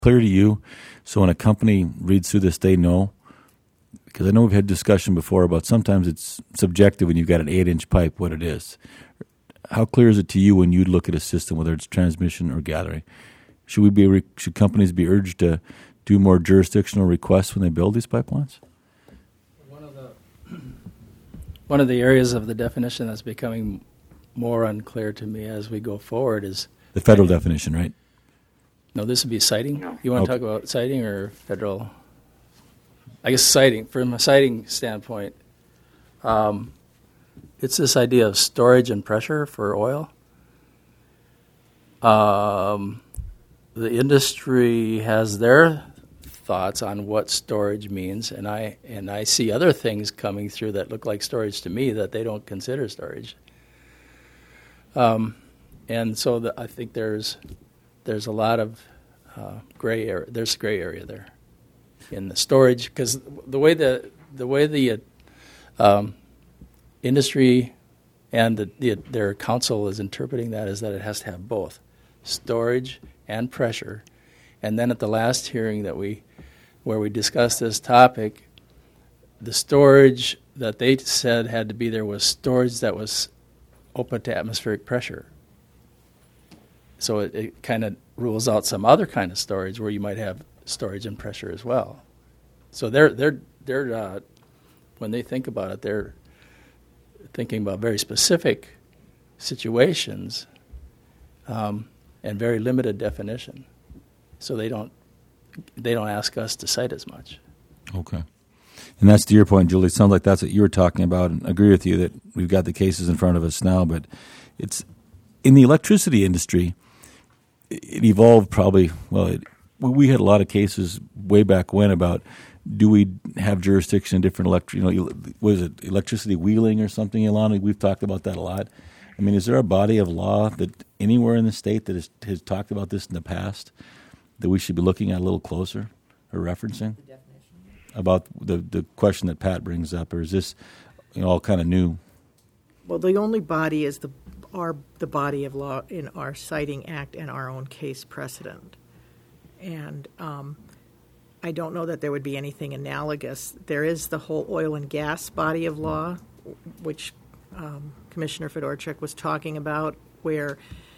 clear to you? So when a company reads through this, they know? Because I know we've had discussion before about sometimes it's subjective when you've got an 8-inch pipe, what it is. How clear is it to you when you look at a system, whether it's transmission or gathering? Should companies be urged to do more jurisdictional requests when they build these pipelines? One of the areas of the definition that's becoming more unclear to me as we go forward is the federal definition, right? No, this would be siting. No. You want to talk about siting or federal? I guess siting. From a siting standpoint, it's this idea of storage and pressure for oil. The industry has their thoughts on what storage means, and I see other things coming through that look like storage to me that they don't consider storage. And so I think there's a lot of gray area. There's gray area there in the storage, because the way the industry and their council is interpreting that is that it has to have both storage and pressure. And then at the last hearing where we discussed this topic, the storage that they said had to be there was storage that was open to atmospheric pressure. So it kind of rules out some other kind of storage where you might have storage and pressure as well. So they're when they think about it, they're thinking about very specific situations and very limited definition. So they don't ask us to cite as much. Okay. And that's to your point, Julie. It sounds like that's what you were talking about. And I agree with you that we've got the cases in front of us now, but it's in the electricity industry, it evolved probably, we had a lot of cases way back when about do we have jurisdiction in different was it electricity wheeling or something, Ilana? We've talked about that a lot. I mean, is there a body of law that anywhere in the state that has talked about this in the past that we should be looking at a little closer or referencing? The definition. About the question that Pat brings up, or is this all kind of new? Well, the only body is the body of law in our Citing Act and our own case precedent. And I don't know that there would be anything analogous. There is the whole oil and gas body of law, which Commissioner Fedorchuk was talking about, where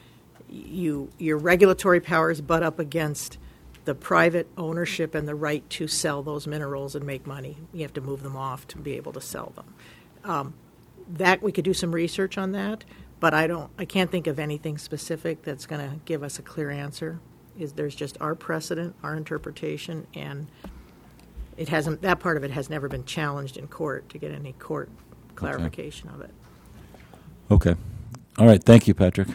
your regulatory powers butt up against the private ownership and the right to sell those minerals and make money. You have to move them off to be able to sell them. That we could do some research on that, but I can't think of anything specific that's going to give us a clear answer. There's just our precedent, our interpretation, and that part of it has never been challenged in court to get any court clarification of it. Okay. All right. Thank you, Patrick.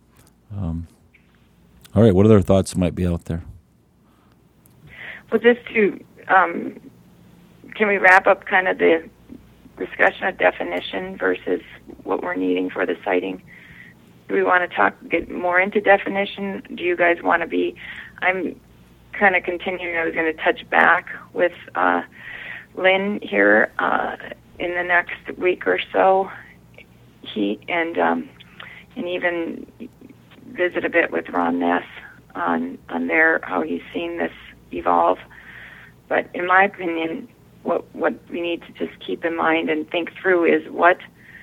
All right. What other thoughts might be out there? Well, just to, can we wrap up kind of the discussion of definition versus what we're needing for the citing? Do we want to get more into definition? Do you guys want to be, I'm kind of continuing, I was going to touch back with Lynn here in the next week or so. He and even visit a bit with Ron Ness on how he's seen this evolve. But in my opinion, what we need to just keep in mind and think through is what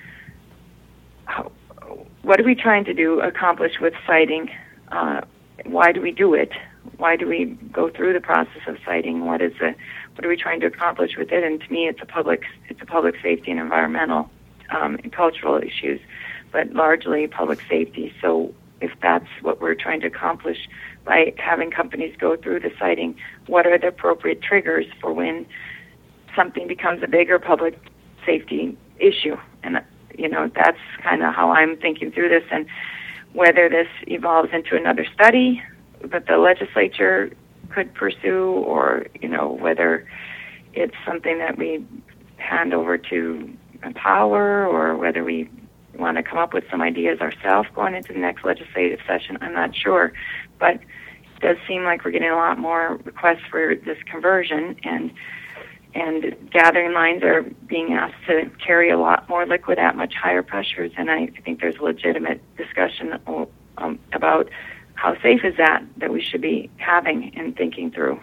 are we trying to accomplish with citing? Why do we do it? Why do we go through the process of citing? What are we trying to accomplish with it? And to me, it's a public safety and environmental and cultural issues, but largely public safety. So if that's what we're trying to accomplish by having companies go through the citing, what are the appropriate triggers for when something becomes a bigger public safety issue? And that's kind of how I'm thinking through this, and whether this evolves into another study that the legislature could pursue, or whether it's something that we hand over to Empower, or whether we want to come up with some ideas ourselves going into the next legislative session. I'm not sure, but it does seem like we're getting a lot more requests for this conversion, and gathering lines are being asked to carry a lot more liquid at much higher pressures, and I think there's a legitimate discussion about how safe is that we should be having and thinking through.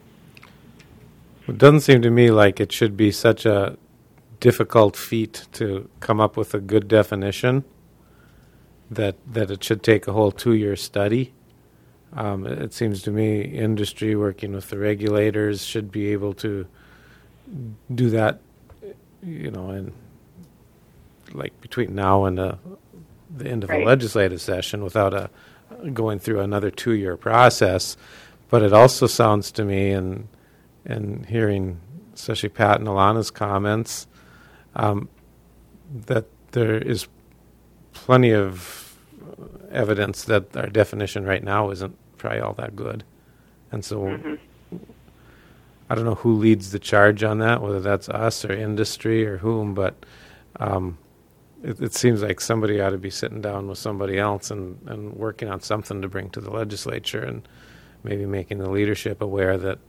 It doesn't seem to me like it should be such a difficult feat to come up with a good definition that it should take a whole 2-year study. It seems to me industry working with the regulators should be able to do that, in like between now and the end of the legislative session without going through another 2-year process. But it also sounds to me, and hearing especially Pat and Alana's comments, that there is plenty of evidence that our definition right now isn't probably all that good. And so I don't know who leads the charge on that, whether that's us or industry or whom, but it seems like somebody ought to be sitting down with somebody else and working on something to bring to the legislature, and maybe making the leadership aware that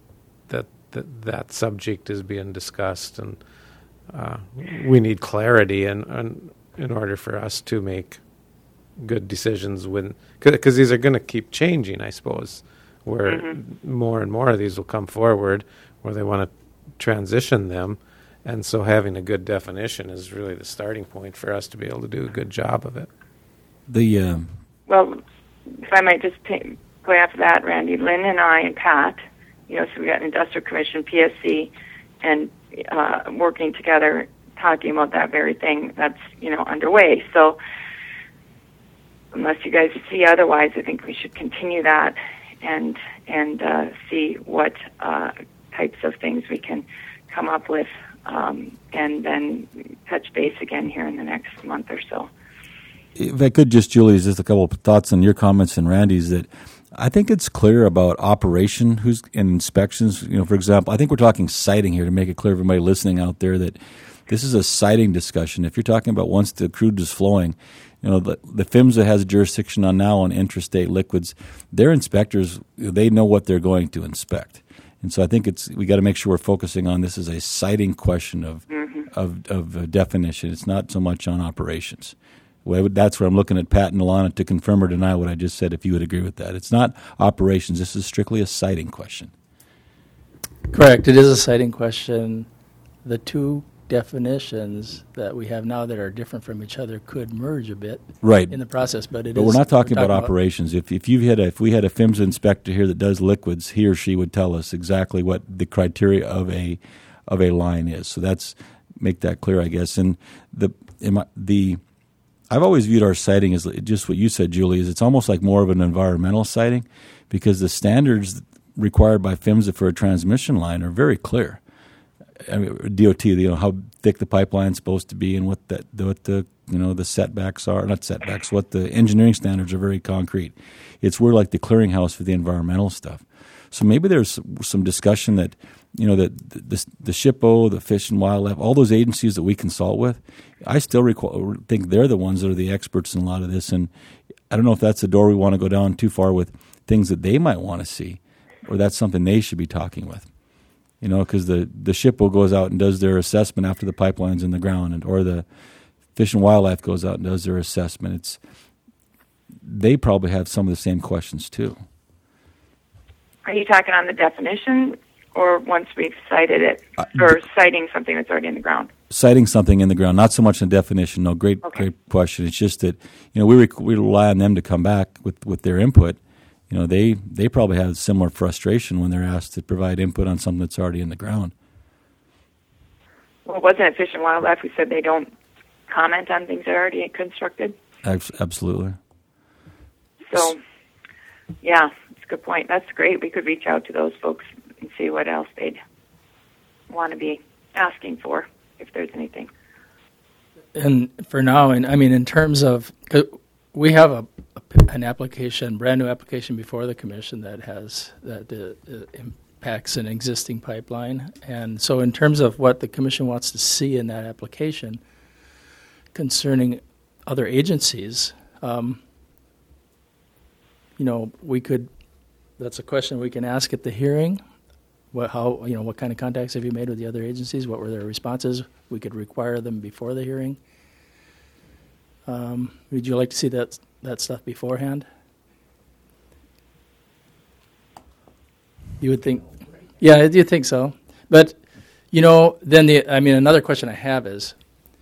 subject is being discussed, and we need clarity in order for us to make good decisions, because these are going to keep changing, I suppose, where more and more of these will come forward where they want to transition them, and so having a good definition is really the starting point for us to be able to do a good job of it. Well, if I might just go after that, Randy, Lynn and I and Pat, so we got an Industrial Commission, PSC, and working together, talking about that very thing that's underway. So unless you guys see otherwise, I think we should continue that and see what types of things we can come up with, and then touch base again here in the next month or so. If I could just, Julie, just a couple of thoughts on your comments and Randy's, that I think it's clear about operation and inspections. For example, I think we're talking siting here to make it clear to everybody listening out there that this is a siting discussion. If you're talking about once the crude is flowing, the PHMSA has jurisdiction on interstate liquids. Their inspectors, they know what they're going to inspect. And so I think we got to make sure we're focusing on this as a siting question of definition. It's not so much on operations. That's where I'm looking at Pat and Alana to confirm or deny what I just said, if you would agree with that. It's not operations. This is strictly a siting question. Correct. It is a siting question. The two definitions that we have now that are different from each other could merge a bit in the process. But we're not talking about operations. If we had a PHMSA inspector here that does liquids, he or she would tell us exactly what the criteria of a line is. So make that clear, I guess. And I've always viewed our siting as just what you said, Julie, is it's almost like more of an environmental siting, because the standards required by PHMSA for a transmission line are very clear. I mean, DOT, how thick the pipeline's supposed to be and what the setbacks are, not setbacks, what the engineering standards are very concrete. We're like the clearinghouse for the environmental stuff. So maybe there's some discussion that, that the SHPO, the Fish and Wildlife, all those agencies that we consult with, I still think they're the ones that are the experts in a lot of this. And I don't know if that's the door we want to go down too far with things that they might want to see, or that's something they should be talking with. Because the SHPO goes out and does their assessment after the pipeline's in the ground, or the Fish and Wildlife goes out and does their assessment. They probably have some of the same questions too. Are you talking on the definition, or once we've cited it, or citing something that's already in the ground? Citing something in the ground, not so much in the definition. No, great question. It's just that we rely on them to come back with their input. They probably have similar frustration when they're asked to provide input on something that's already in the ground. Well, wasn't it Fish and Wildlife who said they don't comment on things that are already constructed? Absolutely. So, yeah, that's a good point. That's great. We could reach out to those folks and see what else they'd want to be asking for, if there's anything. And for now, in terms of, we have an application, brand new application before the commission that impacts an existing pipeline. And so in terms of what the commission wants to see in that application concerning other agencies, that's a question we can ask at the hearing. What kind of contacts have you made with the other agencies? What were their responses? We could require them before the hearing. Would you like to see that stuff beforehand? You would think, yeah, you think so. But, then another question I have is,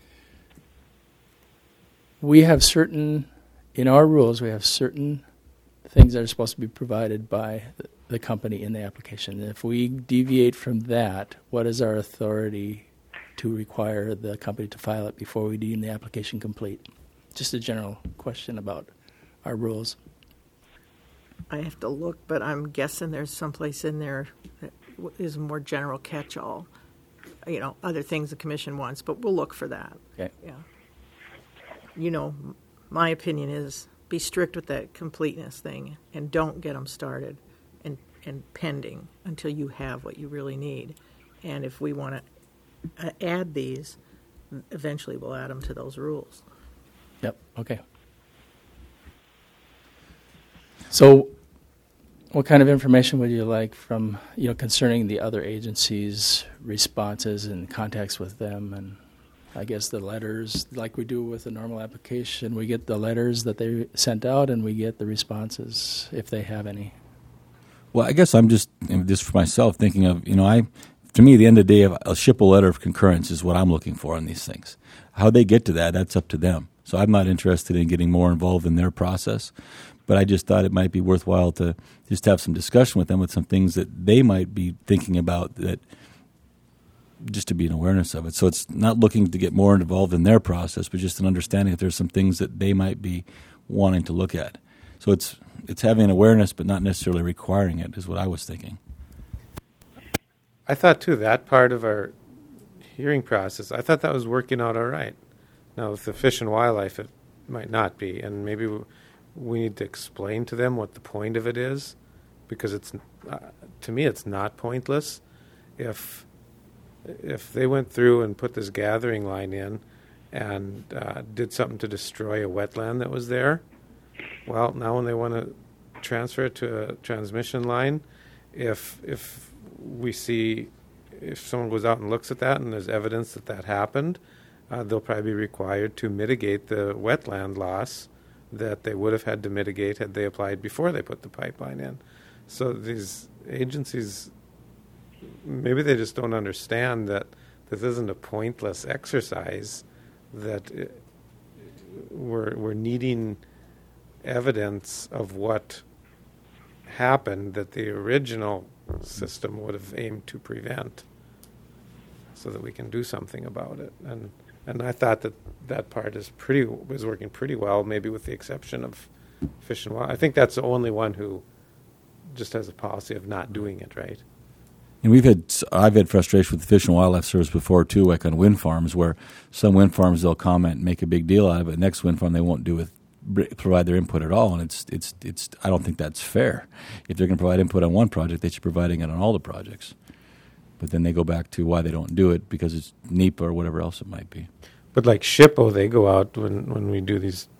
in our rules, we have certain things that are supposed to be provided by the company in the application. If we deviate from that, what is our authority to require the company to file it before we deem the application complete? Just a general question about our rules. I have to look, but I'm guessing there's someplace in there that is a more general catch-all. Other things the commission wants, but we'll look for that. Okay. Yeah. My opinion is be strict with that completeness thing and don't get them started and pending until you have what you really need. And if we want to add these, eventually we'll add them to those rules. Yep. Okay. So what kind of information would you like from, concerning the other agencies' responses and contacts with them? And I guess the letters, like we do with a normal application, we get the letters that they sent out and we get the responses if they have any. Well, I guess I'm just for myself thinking of, to me, at the end of the day, a SHPO letter of concurrence is what I'm looking for on these things. How they get to that, that's up to them. So I'm not interested in getting more involved in their process. But I just thought it might be worthwhile to just have some discussion with them with some things that they might be thinking about, that just to be an awareness of it. So it's not looking to get more involved in their process, but just an understanding that there's some things that they might be wanting to look at. So it's having an awareness, but not necessarily requiring it, is what I was thinking. I thought, too, that part of our hearing process, I thought that was working out all right. Now, with the Fish and Wildlife, it might not be, and maybe we need to explain to them what the point of it is, because it's to me it's not pointless. If they went through and put this gathering line in and did something to destroy a wetland that was there, well, now when they want to transfer it to a transmission line, if we see, if someone goes out and looks at that and there's evidence that happened, they'll probably be required to mitigate the wetland loss that they would have had to mitigate had they applied before they put the pipeline in. So these agencies, maybe they just don't understand that this isn't a pointless exercise, that we're needing evidence of what happened that the original system would have aimed to prevent, so that we can do something about it. And I thought that part was working pretty well, maybe with the exception of Fish and Wildlife. I think that's the only one who just has a policy of not doing it right. And I've had frustration with the Fish and Wildlife Service before too, like on wind farms, where some wind farms they'll comment and make a big deal out of it. Next wind farm they won't provide their input at all, and it's I don't think that's fair. If they're going to provide input on one project, they should be providing it on all the projects. But then they go back to why they don't do it, because it's NEPA or whatever else it might be. But like SHPO, they go out when we do these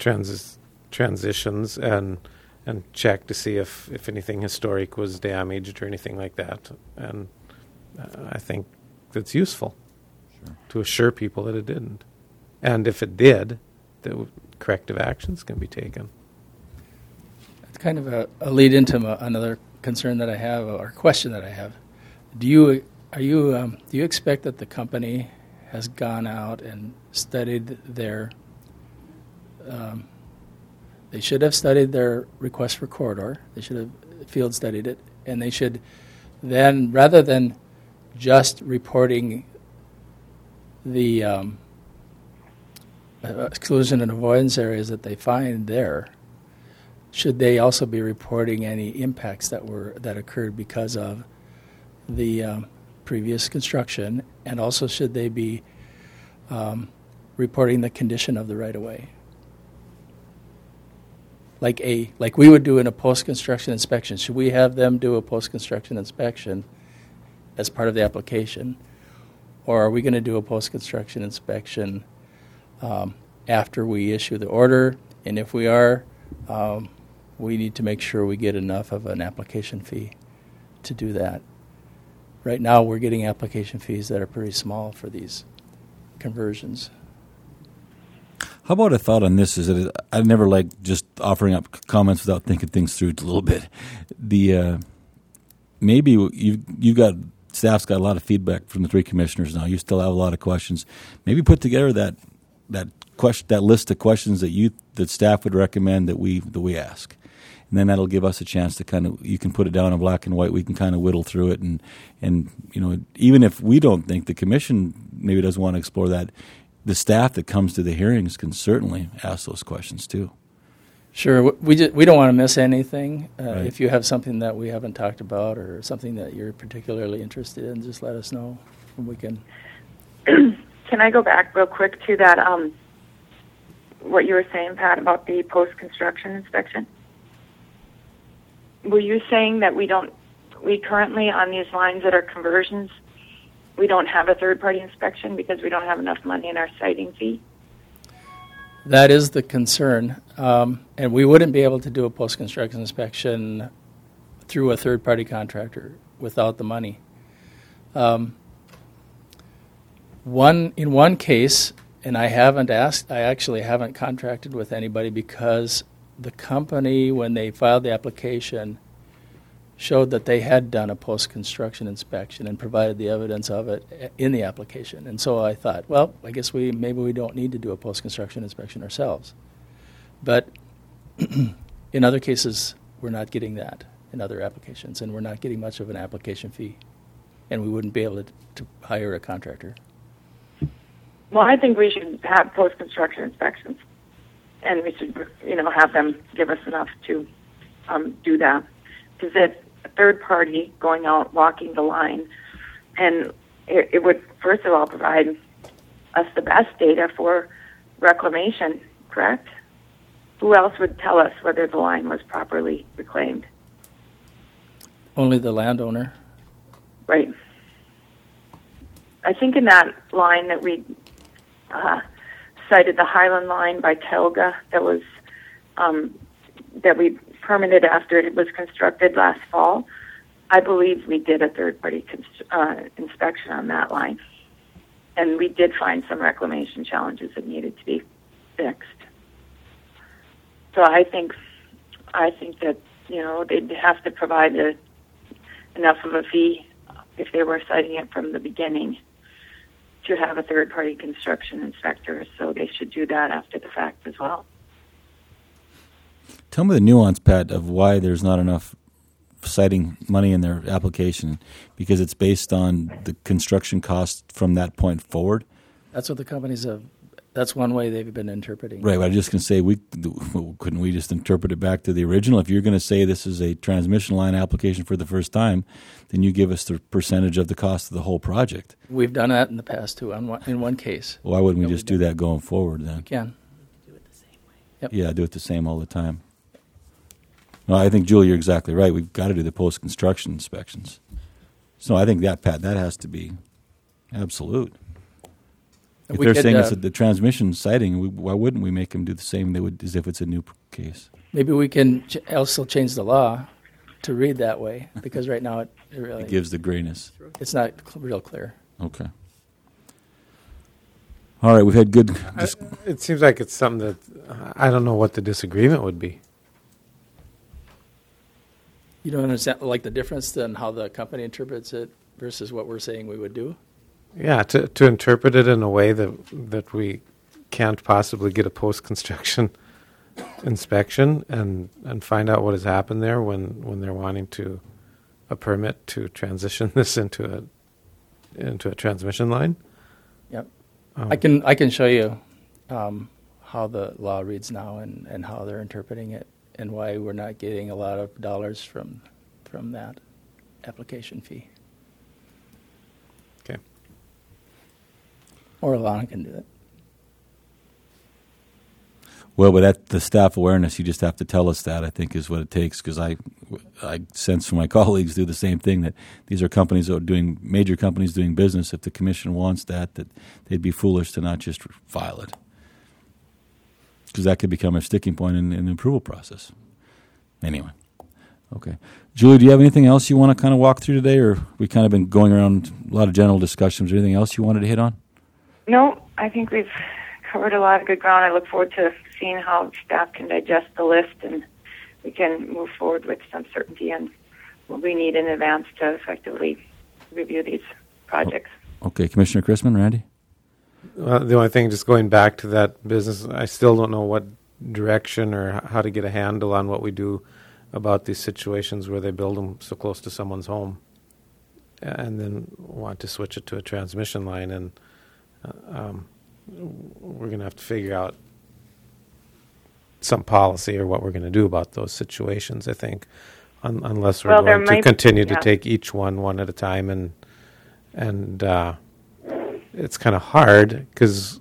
transitions and check to see if anything historic was damaged or anything like that. And I think that's useful to assure people that it didn't. And if it did, that corrective actions can be taken. It's kind of a lead into another concern that I have, or question that I have. Do you expect that the company has gone out and studied their? They should have studied their request for corridor. They should have field studied it, and they should then, rather than just reporting the exclusion and avoidance areas that they find there, should they also be reporting any impacts that occurred because of the previous construction, and also should they be reporting the condition of the right-of-way, like we would do in a post-construction inspection? Should we have them do a post-construction inspection as part of the application, or are we going to do a post-construction inspection after we issue the order? And if we are, we need to make sure we get enough of an application fee to do that. Right now, we're getting application fees that are pretty small for these conversions. How about a thought on this? Is that I never like just offering up comments without thinking things through a little bit. maybe you've got staff's got a lot of feedback from the three commissioners now. You still have a lot of questions. Maybe put together that list of questions that staff would recommend that we ask, and then that'll give us a chance to you can put it down in black and white. We can kind of whittle through it, and even if we don't think the commission maybe doesn't want to explore that, the staff that comes to the hearings can certainly ask those questions too. Sure. We don't want to miss anything. Right. If you have something that we haven't talked about or something that you're particularly interested in, just let us know, and we can. Can I go back real quick to that, what you were saying, Pat, about the post-construction inspection? Were you saying that we currently, on these lines that are conversions, we don't have a third-party inspection because we don't have enough money in our siting fee? That is the concern, and we wouldn't be able to do a post-construction inspection through a third-party contractor without the money. In one case, and I actually haven't contracted with anybody because the company, when they filed the application, showed that they had done a post-construction inspection and provided the evidence of it in the application. And so I thought, well, I guess maybe we don't need to do a post-construction inspection ourselves. But in other cases, we're not getting that in other applications, and we're not getting much of an application fee, and we wouldn't be able to hire a contractor. Well, I think we should have post-construction inspections, and we should, have them give us enough to do that. Because if a third party going out, walking the line, and it would, first of all, provide us the best data for reclamation, correct? Who else would tell us whether the line was properly reclaimed? Only the landowner. Right. I think in that line that we cited, the Highland line by Telga, that was that we permitted after it was constructed last fall, I believe we did a third-party inspection on that line, and we did find some reclamation challenges that needed to be fixed. So I think that they'd have to provide enough of a fee if they were citing it from the beginning to have a third-party construction inspector. So they should do that after the fact as well. Tell me the nuance, Pat, of why there's not enough citing money in their application, because it's based on the construction cost from that point forward? That's what the companies have. That's one way they've been interpreting. Right. I was just going to say, couldn't we just interpret it back to the original? If you're going to say this is a transmission line application for the first time, then you give us the percentage of the cost of the whole project. We've done that in the past, too, in one case. Why wouldn't we just do that going forward then? We can. Do it the same way. Yep. Yeah, do it the same all the time. No, I think, Julie, you're exactly right. We've got to do the post-construction inspections. So I think that, Pat, that has to be absolute. If they're saying it's the transmission siting, why wouldn't we make them do the same they would as if it's a new case? Maybe we can also change the law to read that way, because right now it really gives the grayness. It's not real clear. Okay. All right, we've had good. It seems like it's something that I don't know what the disagreement would be. You don't understand, like, the difference in how the company interprets it versus what we're saying we would do? Yeah, to interpret it in a way that we can't possibly get a post-construction inspection and find out what has happened there when they're wanting a permit to transition this into a transmission line. Yep. I can show you how the law reads now and how they're interpreting it and why we're not getting a lot of dollars from that application fee. Okay. Or Alana can do it. Well, but at the staff awareness, you just have to tell us that, I think, is what it takes, because I sense from my colleagues do the same thing, that these are companies that are doing, major companies doing business. If the commission wants that they'd be foolish to not just file it, because that could become a sticking point in the approval process. Anyway, okay. Julie, do you have anything else you want to kind of walk through today, or we kind of been going around a lot of general discussions? Anything else you wanted to hit on? No, I think we've covered a lot of good ground. I look forward to seeing how staff can digest the list and we can move forward with some certainty and we need in advance to effectively review these projects. Okay, Commissioner Chrisman, Randy? The only thing, just going back to that business, I still don't know what direction or how to get a handle on what we do about these situations where they build them so close to someone's home and then want to switch it to a transmission line. And we're going to have to figure out some policy or what we're going to do about those situations, I think, unless we're going to continue to take each one at a time. And it's kind of hard because,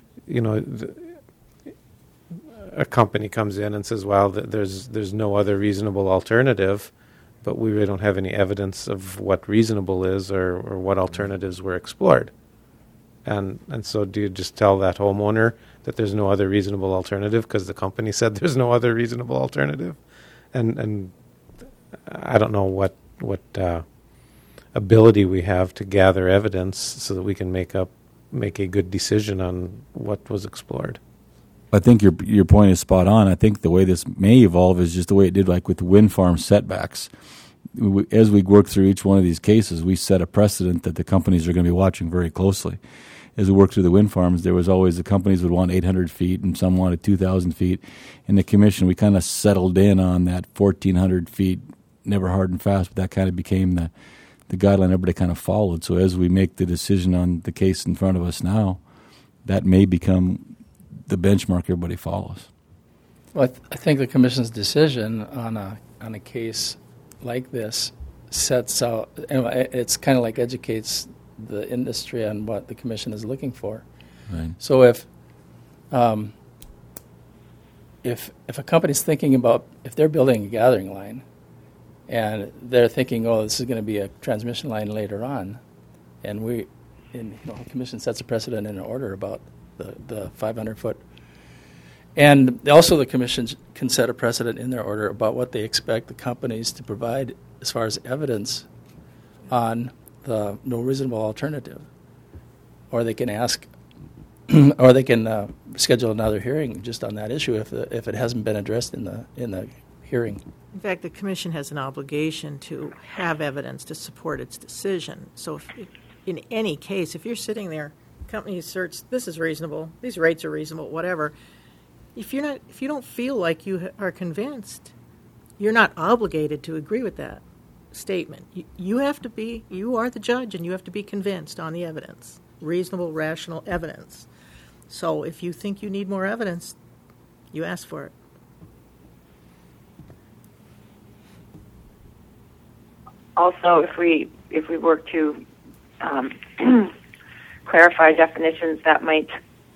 a company comes in and says, well, there's no other reasonable alternative, but we really don't have any evidence of what reasonable is or what alternatives were explored. And so do you just tell that homeowner that there's no other reasonable alternative because the company said there's no other reasonable alternative? And I don't know what ability we have to gather evidence so that we can make a good decision on what was explored. I think your point is spot on. I think the way this may evolve is just the way it did, like with the wind farm setbacks. As we work through each one of these cases, we set a precedent that the companies are going to be watching very closely. As we work through the wind farms, there was always the companies would want 800 feet and some wanted 2,000 feet. In the commission, we kind of settled in on that 1,400 feet, never hard and fast, but that kind of became the guideline everybody kind of followed. So as we make the decision on the case in front of us now, that may become the benchmark everybody follows. Well, I think the commission's decision on a case like this sets out. It's kind of like educates the industry on what the commission is looking for. Right. So if a company's thinking about if they're building a gathering line, and they're thinking, oh, this is going to be a transmission line later on, and the commission sets a precedent in an order about the 500-foot. And also the commission can set a precedent in their order about what they expect the companies to provide as far as evidence on the no reasonable alternative. Or they can ask, or they can schedule another hearing just on that issue if it hasn't been addressed in the hearing. In fact, the commission has an obligation to have evidence to support its decision. So in any case, if you're sitting there, company asserts this is reasonable, these rates are reasonable, whatever. If you don't feel like you are convinced, you're not obligated to agree with that statement. You are the judge, and you have to be convinced on the evidence, reasonable, rational evidence. So if you think you need more evidence, you ask for it. Also, if we work to clarify definitions, that might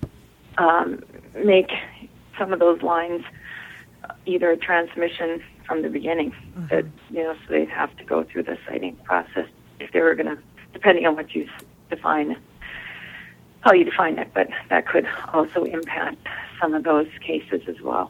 make some of those lines either a transmission from the beginning, that so they'd have to go through the citing process if they were going to, depending on what you define, how you define it. But that could also impact some of those cases as well.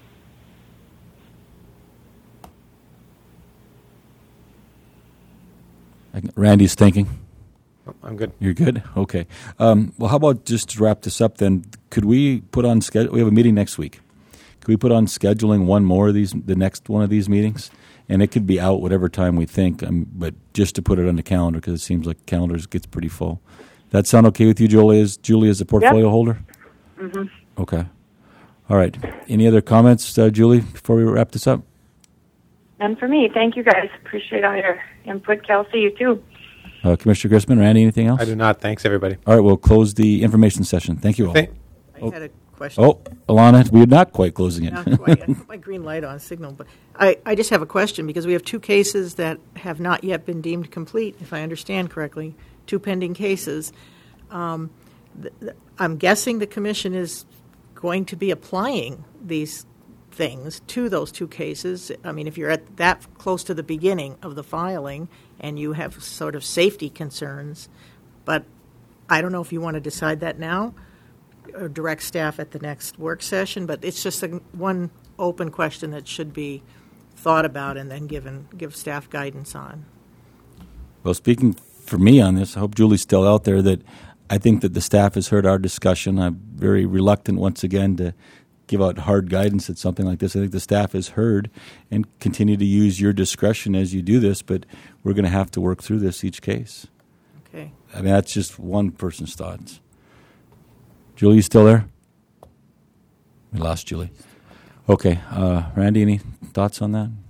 Randy's thinking. I'm good. You're good? Okay. Well, how about just to wrap this up then, could we put on schedule? We have a meeting next week. Could we put on scheduling one more of these, the next one of these meetings? And it could be out whatever time we think, but just to put it on the calendar because it seems like calendars gets pretty full. That sound okay with you, Julie, as the portfolio holder? Mm-hmm. Okay. All right. Any other comments, Julie, before we wrap this up? None for me. Thank you, guys. Appreciate all your input. Kelsey, you too. Commissioner Chrisman, Randy, anything else? I do not. Thanks, everybody. All right, we'll close the information session. Thank you all. I had a question. Oh, Alana, we're not quite closing it. Not quite. I put my green light on signal. But I just have a question because we have two cases that have not yet been deemed complete, if I understand correctly, two pending cases. I'm guessing the commission is going to be applying these things to those two cases. I mean, if you're at that close to the beginning of the filing and you have sort of safety concerns, but I don't know if you want to decide that now or direct staff at the next work session, but it's just one open question that should be thought about and then give staff guidance on. Well, speaking for me on this, I hope Julie's still out there, that I think that the staff has heard our discussion. I'm very reluctant once again to give out hard guidance at something like this. I think the staff has heard and continue to use your discretion as you do this, but we're going to have to work through this each case. Okay. I mean, that's just one person's thoughts. Julie, you still there? We lost Julie. Okay. Randy, any thoughts on that?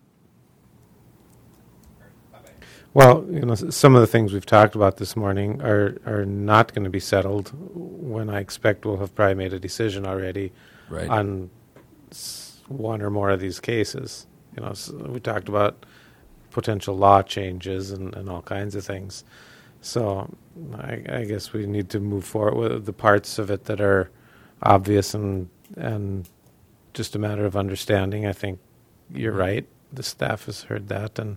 Well, some of the things we've talked about this morning are not going to be settled when I expect we'll have probably made a decision already on one or more of these cases. So we talked about potential law changes and all kinds of things. So I guess we need to move forward with the parts of it that are obvious and just a matter of understanding. I think you're right. The staff has heard that, and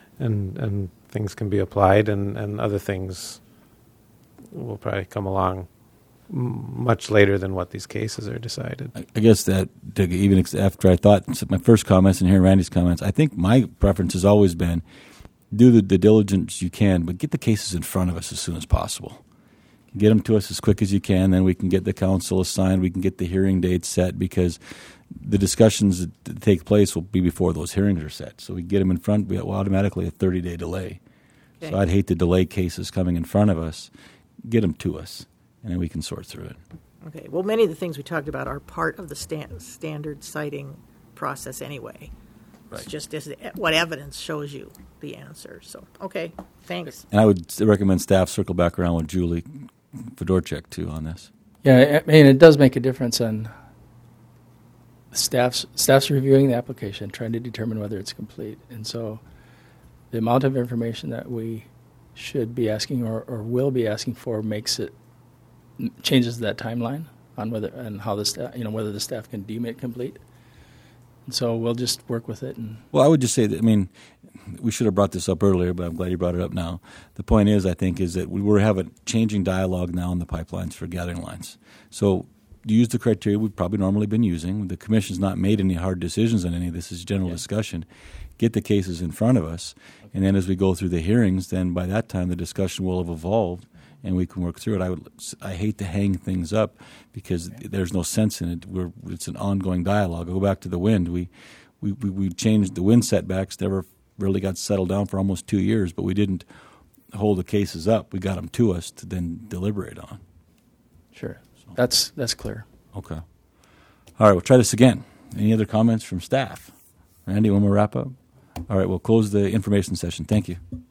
things can be applied, and other things will probably come along much later than what these cases are decided. I guess that even after I thought my first comments and hearing Randy's comments, I think my preference has always been do the diligence you can, but get the cases in front of us as soon as possible. Get them to us as quick as you can, then we can get the council assigned, we can get the hearing dates set, because the discussions that take place will be before those hearings are set. So we get them in front, we have automatically a 30-day delay. Okay. So I'd hate to delay cases coming in front of us. Get them to us, and then we can sort through it. Okay. Well, many of the things we talked about are part of the standard citing process anyway. Right. It's just what evidence shows you the answer. So, okay, thanks. And I would recommend staff circle back around with Julie Fedorchak, too, on this. Yeah, I mean, it does make a difference on staff's reviewing the application, trying to determine whether it's complete. And so the amount of information that we should be asking or will be asking for changes that timeline on whether and how the staff, whether the staff can deem it complete. And so we'll just work with it. Well, I would just say that, I mean, we should have brought this up earlier, but I'm glad you brought it up now. The point is, I think, is that we have a changing dialogue now in the pipelines for gathering lines. So use the criteria we've probably normally been using. The commission's not made any hard decisions on any of this. This is general discussion. Get the cases in front of us, and then as we go through the hearings, then by that time the discussion will have evolved, and we can work through it. I hate to hang things up because there's no sense in it. It's an ongoing dialogue. I'll go back to the wind. We changed the wind setbacks. Never really got settled down for almost 2 years, but we didn't hold the cases up. We got them to us to then deliberate on. Sure. So. That's clear. Okay. All right, we'll try this again. Any other comments from staff? Randy, one more wrap up? All right, we'll close the information session. Thank you.